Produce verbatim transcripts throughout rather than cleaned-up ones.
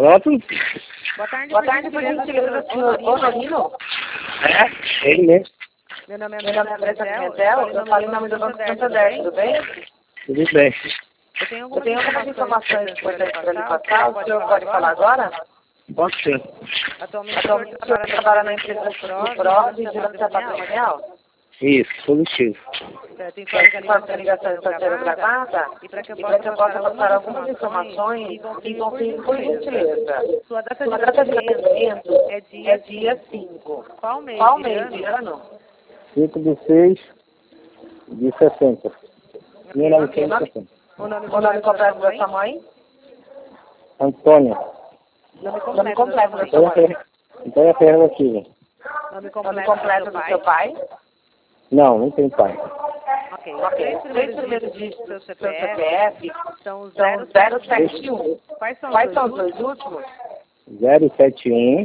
Pronto? Boa tarde, Boa tarde, por gentileza, senhor Honorino. É, ele mesmo. Meu nome é Meu nome é André André Pimentel, Pimentel, eu falo em nome do Banco Santander, tudo bem? Tudo bem. Eu tenho Eu algumas tenho algumas informações informações importantes importantes para lhe para passar, o senhor pode falar agora? Pode ser. Atualmente, Atualmente o o senhor senhor trabalha trabalha na na empresa empresa do Pro, Pro, Vigilância Vigilância Patrimonial. Patrimonial? Isso, positivo. Certo, Quer informa que a que faça a ligação ligação está está sendo sendo gravada gravada? e para que eu E para possa que eu passar possa passar algumas algumas informações informações e e confirme, por confirme por gentileza. gentileza. Sua data Sua de data de nascimento nascimento é é dia dia cinco. qual mês Qual de mês de ano? ano? cinco de seis de sessenta. Ok, mil o nome, novecentos e sessenta. o nome O nome completo da sua completo da sua mãe? mãe? Antônia. Nome O nome completo da sua completo da mãe? sua Antônia mãe? Ferreira. Antônia Ferreira da Silva. Nome Nome completo do completo seu do seu pai? pai? Não, não tem pai. Ok, os Ok, três os três primeiros primeiros dígitos do dígitos seu do seu C P F C P F são os são zero zero sete sete um. um. Quais são os Quais dois são os últimos? dois últimos? zero sete um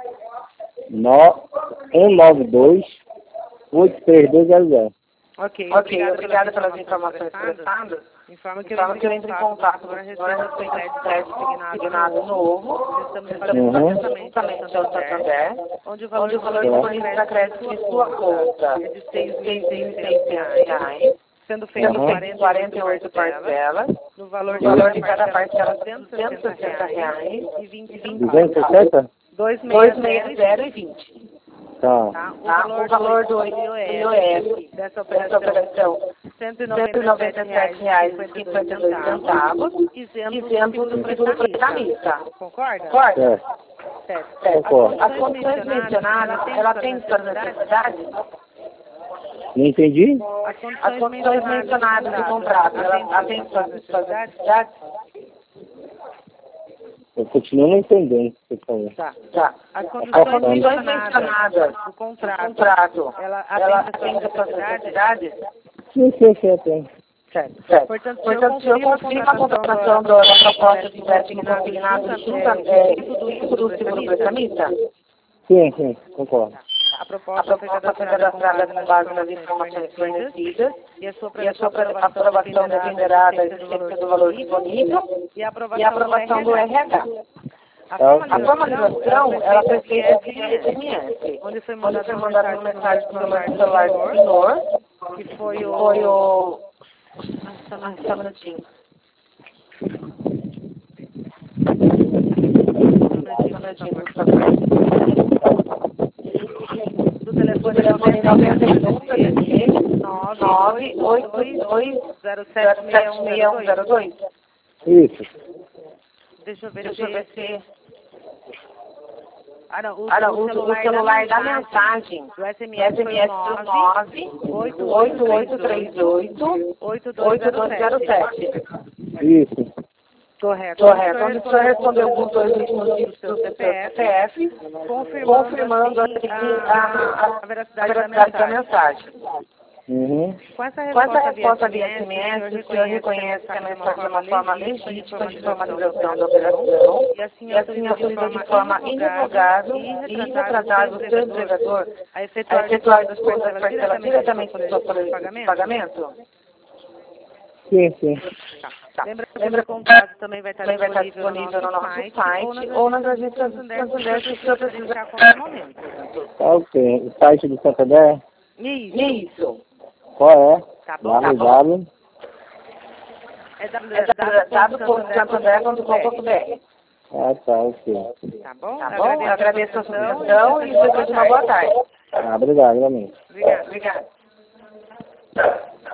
um nove dois oito três dois zero zero. Ok, Ok, obrigada, obrigada pelas pelas informações informações prestadas. prestadas. Informa que eu Informa entro que eu em entro em contato com contato a com a senhora a senhora a respeito do respeito do crédito crédito signado signado novo. novo. Nós estamos Estamos fazendo Uhum. fazendo justamente ao justamente ao Santander, Santander, onde o valor onde o valor disponível para disponível para crédito crédito em em sua sua conta conta é de é seis de mil e seis mil e seiscentos seiscentos reais, reais, sendo feito sendo em feito em quarenta e quarenta e oito oito parcelas, parcelas, no valor no de valor cada de cada parcela de parcela de duzentos e duzentos e sessenta sessenta reais reais e vinte e vinte duzentos e centavos. sessenta? duzentos e sessenta. dois seis zero e vinte. vinte. Tá. Tá? O Tá? valor O do, valor do do I I O O F F dessa dessa operação, operação, cento e cento e noventa e sete noventa e reais sete e reais e cinquenta e dois cinquenta e dois centavos, centavos, isento do isento seguro do seguro prestamista. prestamista. Concorda? Concorda? Certo. Certo. As Certo. As condições condições mencionadas, ela mencionadas, atende ela suas tem suas necessidades? necessidades? Não entendi? As As condições condições mencionadas do mencionadas do contrato, contrato, ela ela atende atende suas suas suas necessidades? necessidades? Eu continuo não entendendo o que você falou. Tá. Tá. As As condições condições mencionadas mencionadas do do contrato, contrato, ela ela atende às suas atende às suas necessidades? necessidades? Sim, sim, sim, sim. Certo. Certo. Portanto, o senhor Portanto, o senhor confirma a confirma a contratação da, contratação da da da proposta de proposta de empréstimo empréstimo consignado consignado junta, junto é, é, junto do junto seguro do seguro prestamista? prestamista? Sim, sim, concordo. A A proposta foi proposta foi cadastrada com cadastrada base com nas base nas informações informações fornecidas fornecidas e a sua e a sua aprovação aprovação dependerá da dependerá da existência do valor existência do valor disponível disponível e a e a aprovação do aprovação do R H. R H. A Tá, A ok. formalização, ela formalização, foi ela feita foi via feita via S M S, S M S, onde foi onde mandada foi uma mandada uma mensagem no número mensagem de no número celular de do celular do senhor, senhor, que foi que o... foi o... Ah, só um Ah, só um minutinho. minutinho. Só um Só um minutinho, por minutinho, favor. por favor. Do Do telefone telefone noventa e um noventa para e um para D D D, D nove nove oito oito dois dois zero zero sete seis sete um seis zero um dois. zero dois. Isso. Deixa eu ver Deixa eu ver se... se... Ah, não, o, Ah, não, o o, celular, o celular da da mensagem mensagem do S M do S foi o S M S foi o nove nove oito oito oito oito três três oito oito oito dois oito zero dois zero sete. sete. Isso. Correto. Onde o Correto, senhor onde o senhor respondeu respondeu com com os os dois dois últimos últimos dígitos do dígitos do seu C P F, C P F, confirmando, confirmando assim, assim a, a, a a veracidade da veracidade da mensagem. mensagem. Uhum. Com essa Com essa resposta via resposta via S M S, o senhor S M S, o senhor reconhece que a reconhece que a mensagem é uma mensagem é forma uma forma legítima de legítima de formalização da formalização da operação operação e assim e assim autoriza de autoriza de forma forma irrevogável irrevogável e e irretratável o seu irretratável o seu empregador empregador a a efetuar o efetuar desconto o das desconto das parcelas parcelas diretamente de sua diretamente do folha seu de folha de pagamento? pagamento? Sim, sim. Tá. Tá. Lembra que o Lembra seu contrato também vai estar também vai estar disponível no disponível nosso no nosso site ou nas site ou nas agências do agências do Santander, se o senhor Santander, se o precisar senhor precisa verificar a qualquer momento. Tá ok. O site do Santander, Isso. Isso. qual é? Tá bom? Tá bom. www. É É w w w ponto santander ponto com ponto b r. Ah, tá, ok. Tá bom? Tá Eu bom? Eu agradeço agradeço a a sua sua atenção atenção e e desejo uma desejo boa uma boa tarde. tarde. Ah, obrigado, realmente. Obrigada. Obrigada.